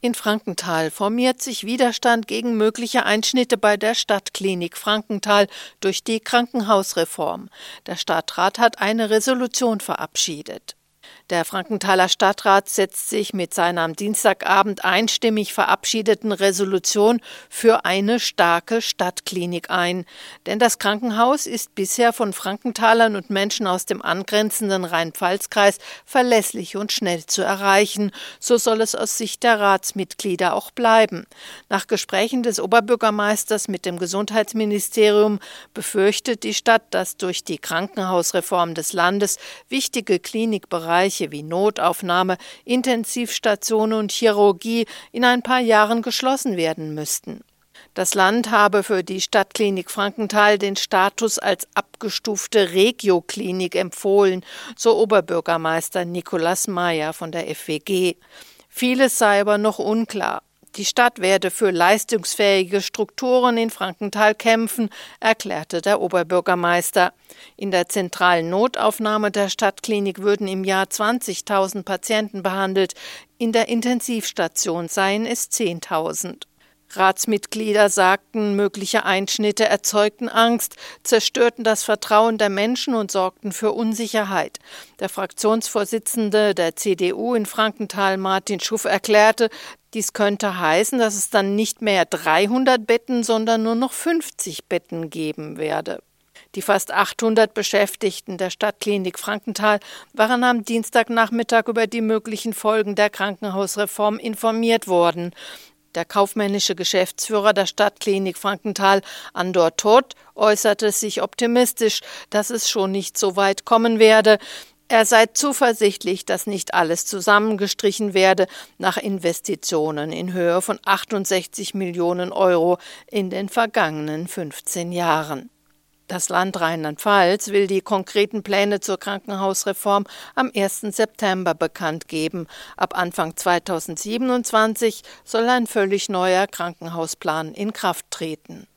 In Frankenthal formiert sich Widerstand gegen mögliche Einschnitte bei der Stadtklinik Frankenthal durch die Krankenhausreform. Der Stadtrat hat eine Resolution verabschiedet. Der Frankenthaler Stadtrat setzt sich mit seiner am Dienstagabend einstimmig verabschiedeten Resolution für eine starke Stadtklinik ein. Denn das Krankenhaus ist bisher von Frankenthalern und Menschen aus dem angrenzenden Rhein-Pfalz-Kreis verlässlich und schnell zu erreichen. So soll es aus Sicht der Ratsmitglieder auch bleiben. Nach Gesprächen des Oberbürgermeisters mit dem Gesundheitsministerium befürchtet die Stadt, dass durch die Krankenhausreform des Landes wichtige Klinikbereiche wie Notaufnahme, Intensivstation und Chirurgie in ein paar Jahren geschlossen werden müssten. Das Land habe für die Stadtklinik Frankenthal den Status als abgestufte Regioklinik empfohlen, so Oberbürgermeister Nicolas Meyer von der FWG. Vieles sei aber noch unklar. Die Stadt werde für leistungsfähige Strukturen in Frankenthal kämpfen, erklärte der Oberbürgermeister. In der zentralen Notaufnahme der Stadtklinik würden im Jahr 20.000 Patienten behandelt, in der Intensivstation seien es 10.000. Ratsmitglieder sagten, mögliche Einschnitte erzeugten Angst, zerstörten das Vertrauen der Menschen und sorgten für Unsicherheit. Der Fraktionsvorsitzende der CDU in Frankenthal, Martin Schuff, erklärte, dies könnte heißen, dass es dann nicht mehr 300 Betten, sondern nur noch 50 Betten geben werde. Die fast 800 Beschäftigten der Stadtklinik Frankenthal waren am Dienstagnachmittag über die möglichen Folgen der Krankenhausreform informiert worden. Der kaufmännische Geschäftsführer der Stadtklinik Frankenthal, Andor Todt, äußerte sich optimistisch, dass es schon nicht so weit kommen werde. Er sei zuversichtlich, dass nicht alles zusammengestrichen werde nach Investitionen in Höhe von 68 Millionen Euro in den vergangenen 15 Jahren. Das Land Rheinland-Pfalz will die konkreten Pläne zur Krankenhausreform am 1. September bekannt geben. Ab Anfang 2027 soll ein völlig neuer Krankenhausplan in Kraft treten.